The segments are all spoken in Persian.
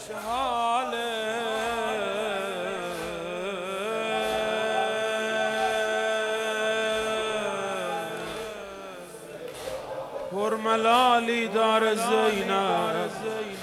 چه حاله پرملالی دار زینب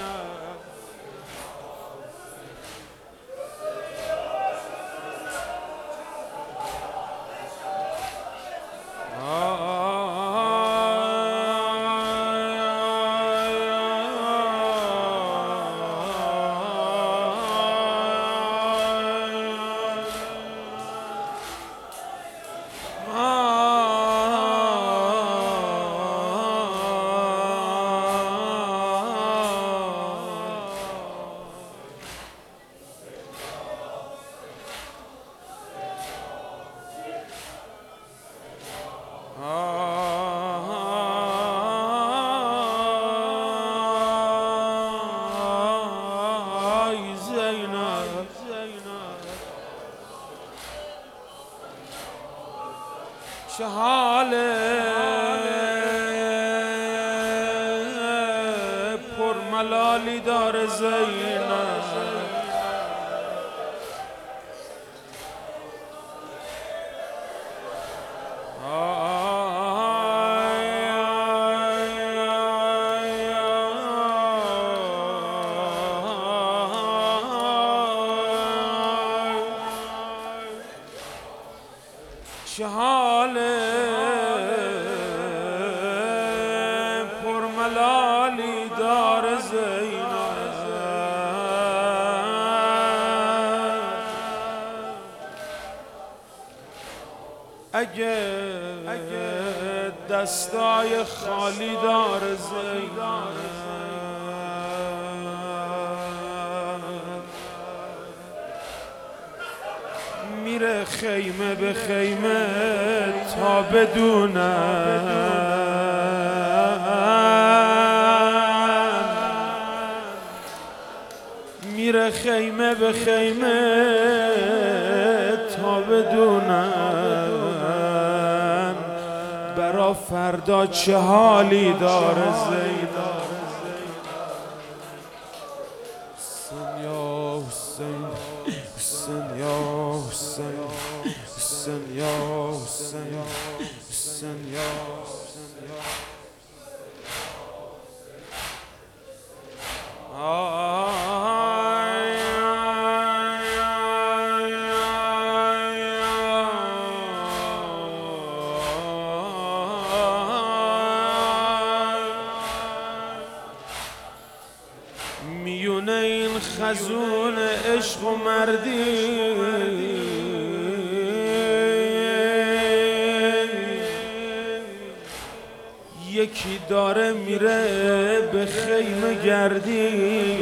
چه حاله پرملالی دار زینب چه حاله پرملالی دار زینب اگه دستای خالی دار زینب میره خیمه به خیمه تا بدونن میره خیمه به خیمه تا بدونن برا فردا چه حالی داره زینب حسین یا حسین حسین یا حسین حسین یا میونه این خزون عشق و مردی یکی داره میره به خیمه گردی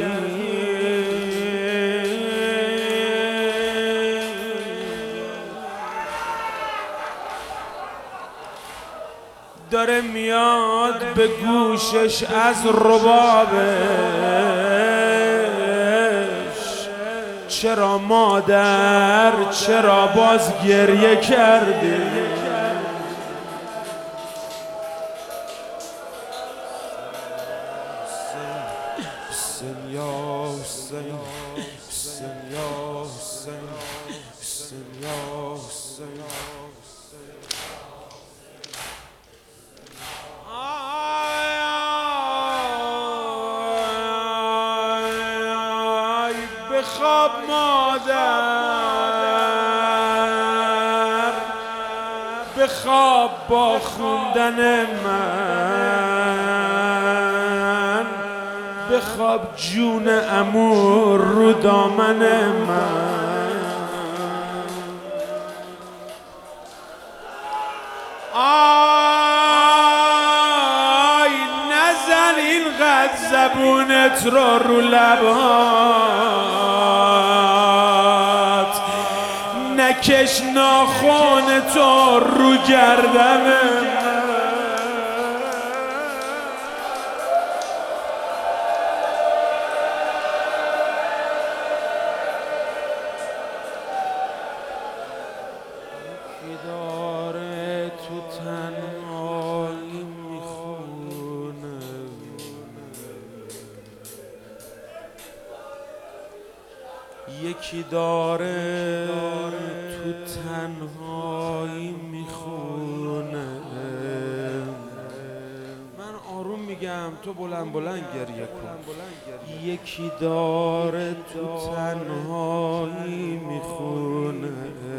داره میاد به گوشش از ربابش چرا مادر چرا باز گریه کردی حسین یا حسین حسین یا حسین حسین یا حسین بخواب مادر بخواب با خوندن من بخواب جون عمو رو دامن من آی نزن اینقدر زبونت رو لبات نکش ناخن تو رو گردن داره تو تنهایی میخونه یکی داره تو تنهایی میخونه. من آروم میگم تو بلند بلند گریه کن. یکی داره تو تنهایی میخونه.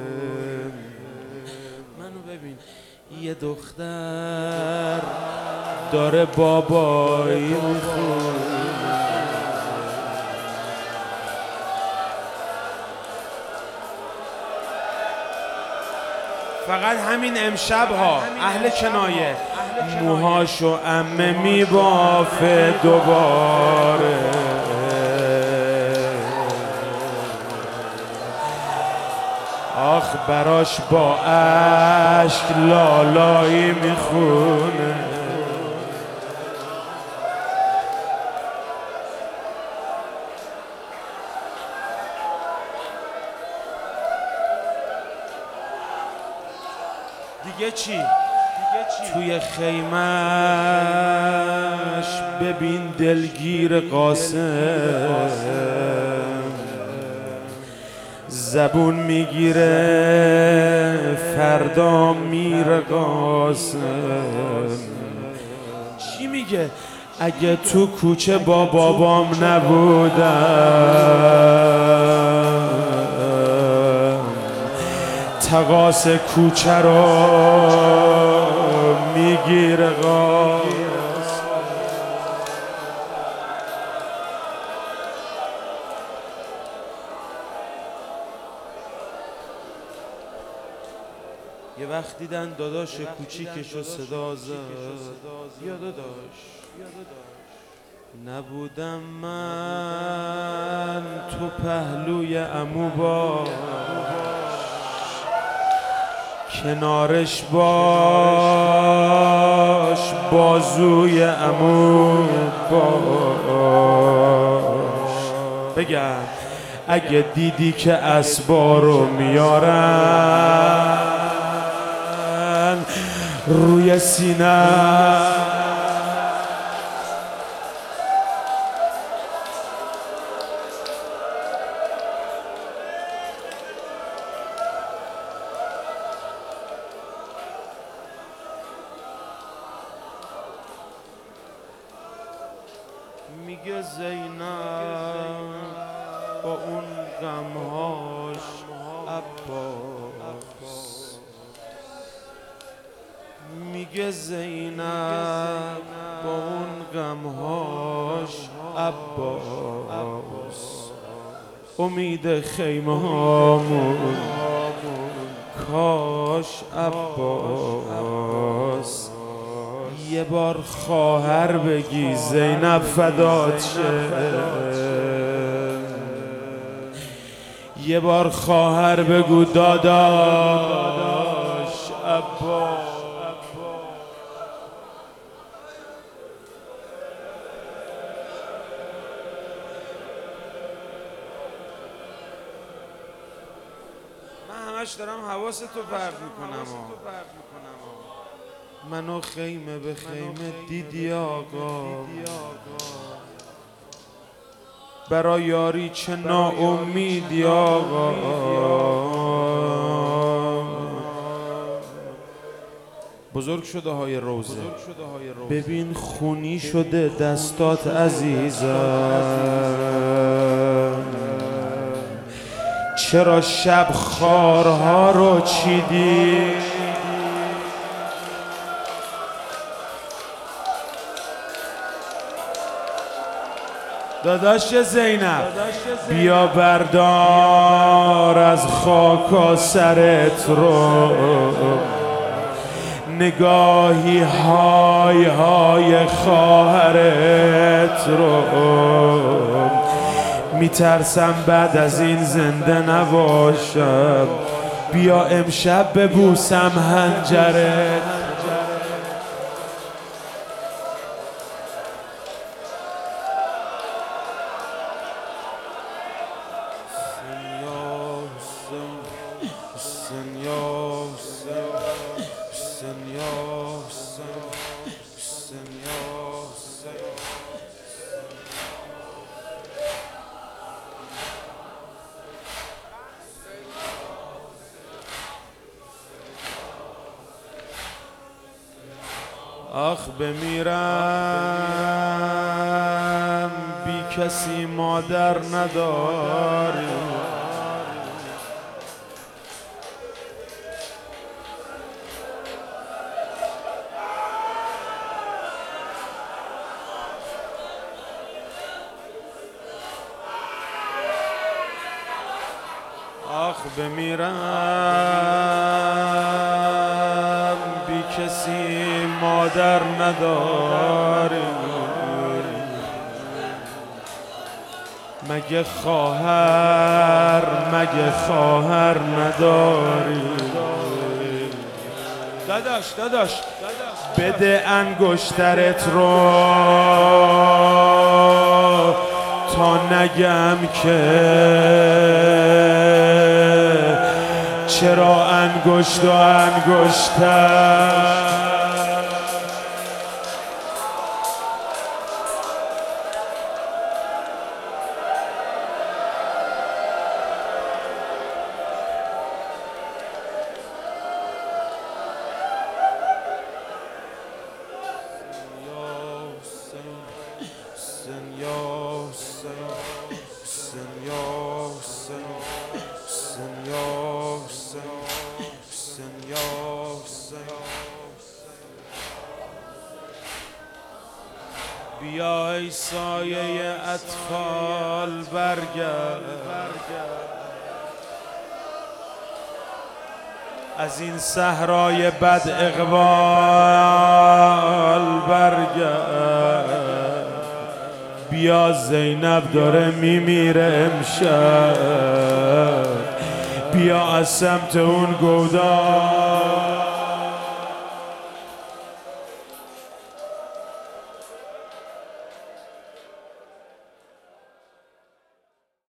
منو ببین، یه دختر داره بابایی میخونه. فقط همین امشب ها اهل کنایه موهاشو عمه میبافه دوباره. آخ براش با عشق لالایی میخونه. دیگه چی؟ توی خیمش ببین دلگیر قاسم زبون میگیره فردا میره قاسم. چی میگه؟ اگه تو کوچه با بابام نبودم تقاس کوچه رو میگیره قاسم. یه وقت دیدن داداش کوچیکشو صدا زد، یا داداش نبودم من تو پهلوی عمو باش، کنارش باش بازوی عمو باش. بگم اگه دیدی که اسبارو میارن روی سینه میگه زینب با اون غمهاش عباس، میگه زینب با اون غمهاش عباس، امید خیمه هامون کاش عباس. یه بار خواهر بگی زینب فدات شه، یه بار خواهر بگو داداش عباس. من همش دارم حواستو پرت میکنم. منو خیمه به خیمه دیدی آقا، برا یاری چه ناامیدی آقا. بزرگ شده های روزه ببین خونی شده دستات عزیزم، چرا شب خارها رو چیدی؟ داداش زینب بیا بردار از خاک سرت رو، نگاهی های های خواهرت رو، میترسم بعد از این زنده نباشم، بیا امشب ببوسم حنجرت. آخ بمیرم بی کسی مادر نداری، آخ بمیرم بی کسی مادر نداری، مگه خواهر نداری؟ داداش بده انگشترت رو تا نگم که چرا انگشت و انگشتر. بیا ای سایه اطفال برگرد، از این صحرای بد اقبال برگرد. بیا زینب داره میمیره امشب، بیا از سمت اون گودال